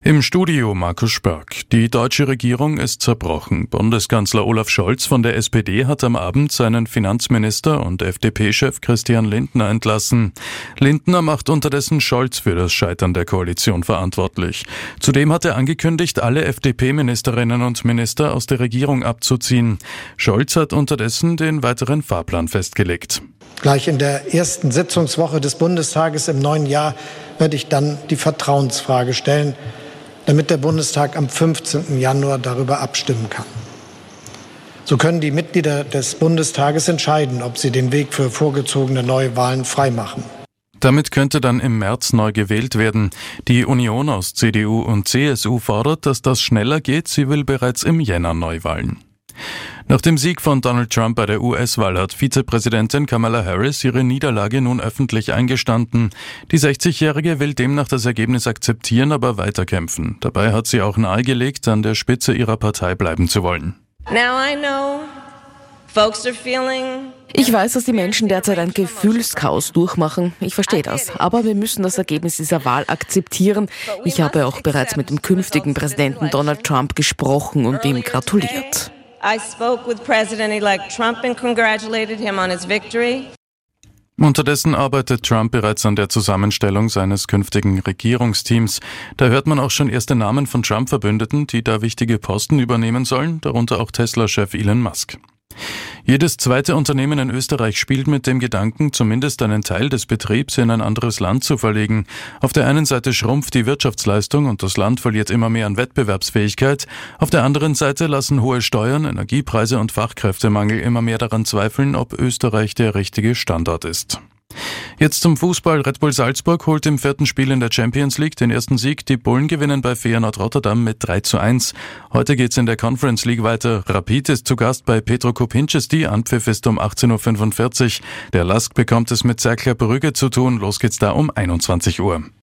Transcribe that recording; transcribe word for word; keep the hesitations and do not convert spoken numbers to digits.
Im Studio Markus Spörk. Die deutsche Regierung ist zerbrochen. Bundeskanzler Olaf Scholz von der S P D hat am Abend seinen Finanzminister und F D P-Chef Christian Lindner entlassen. Lindner macht unterdessen Scholz für das Scheitern der Koalition verantwortlich. Zudem hat er angekündigt, alle F D P-Ministerinnen und Minister aus der Regierung abzuziehen. Scholz hat unterdessen den weiteren Fahrplan festgelegt. Gleich in der ersten Sitzungswoche des Bundestages im neuen Jahr werde ich dann die Vertrauensfrage stellen, damit der Bundestag am fünfzehnten Januar darüber abstimmen kann. So können die Mitglieder des Bundestages entscheiden, ob sie den Weg für vorgezogene Neuwahlen freimachen. Damit könnte dann im März neu gewählt werden. Die Union aus C D U und C S U fordert, dass das schneller geht. Sie will bereits im Jänner Neuwahlen. Nach dem Sieg von Donald Trump bei der U S-Wahl hat Vizepräsidentin Kamala Harris ihre Niederlage nun öffentlich eingestanden. Die sechzigjährige will demnach das Ergebnis akzeptieren, aber weiterkämpfen. Dabei hat sie auch nahegelegt, an der Spitze ihrer Partei bleiben zu wollen. Now I know folks are feeling Ich weiß, dass die Menschen derzeit ein Gefühlschaos durchmachen. Ich verstehe das. Aber wir müssen das Ergebnis dieser Wahl akzeptieren. Ich habe auch bereits mit dem künftigen Präsidenten Donald Trump gesprochen und ihm gratuliert. I spoke with President-elect Trump and congratulated him on his victory. Unterdessen arbeitet Trump bereits an der Zusammenstellung seines künftigen Regierungsteams. Da hört man auch schon erste Namen von Trump-Verbündeten, die da wichtige Posten übernehmen sollen, darunter auch Tesla-Chef Elon Musk. Jedes zweite Unternehmen in Österreich spielt mit dem Gedanken, zumindest einen Teil des Betriebs in ein anderes Land zu verlegen. Auf der einen Seite schrumpft die Wirtschaftsleistung und das Land verliert immer mehr an Wettbewerbsfähigkeit. Auf der anderen Seite lassen hohe Steuern, Energiepreise und Fachkräftemangel immer mehr daran zweifeln, ob Österreich der richtige Standort ist. Jetzt zum Fußball. Red Bull Salzburg holt im vierten Spiel in der Champions League den ersten Sieg. Die Bullen gewinnen bei Feyenoord Rotterdam mit drei zu eins. Heute geht's in der Conference League weiter. Rapid ist zu Gast bei Petro Kopinčesti. Anpfiff ist um achtzehn Uhr fünfundvierzig. Der Lask bekommt es mit Cercle Brügge zu tun. Los geht's da um einundzwanzig Uhr.